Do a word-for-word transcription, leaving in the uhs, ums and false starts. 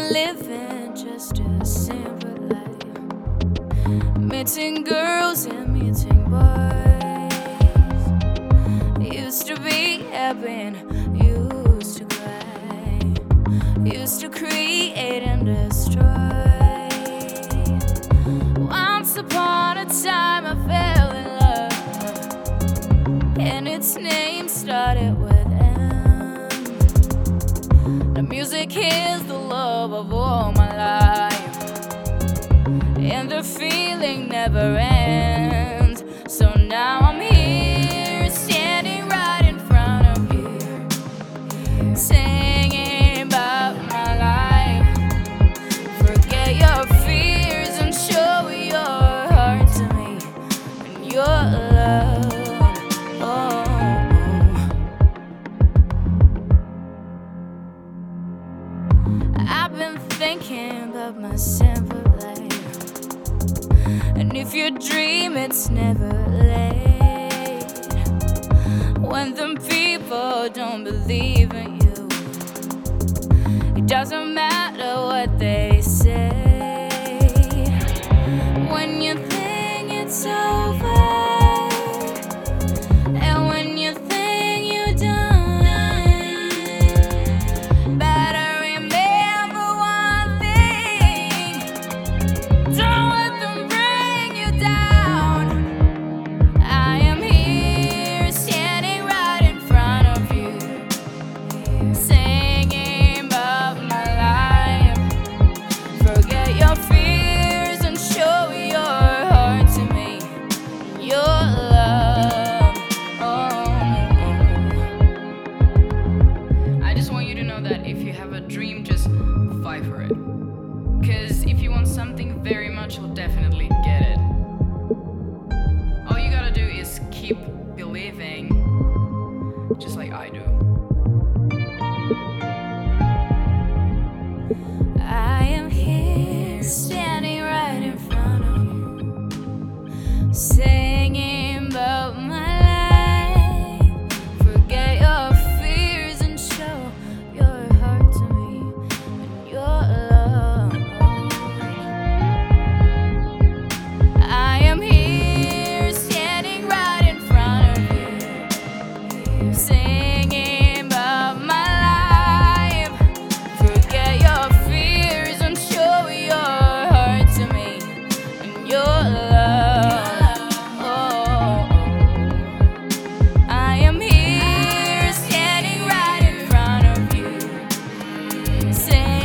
living just a simple life, meeting girls and meeting boys. Used to be happy and used to cry, used to create and destroy. Once upon a time I fell in love, and its name started with M. The music is the love of all my life, and the feeling never ends. So now I'm here, standing right in front of you, singing about my life. Forget your fears and show your heart to me and your love. Oh. I've been thinking about my simple life, and if you dream, it's never late. When the people don't believe in you, it doesn't matter what they say. When you think it's over, and when you think you're done, better remember one thing: don't let them bring you down. I am here, standing right in front of you, singing about my life. Forget your fears and show your heart to me, your love. Oh. I just want you to know that if you have a dream, just fight for it. Cause if you want something very much, you'll definitely get it. All you gotta do is keep believing, just like I do. I am here, standing right in front of you, singing about my life. Forget your fears and show your heart to me and your love. I am here, standing right in front of you, singing about my life. Forget your fears and show your heart to me and your love. Oh. I am here, standing right in front of you, singing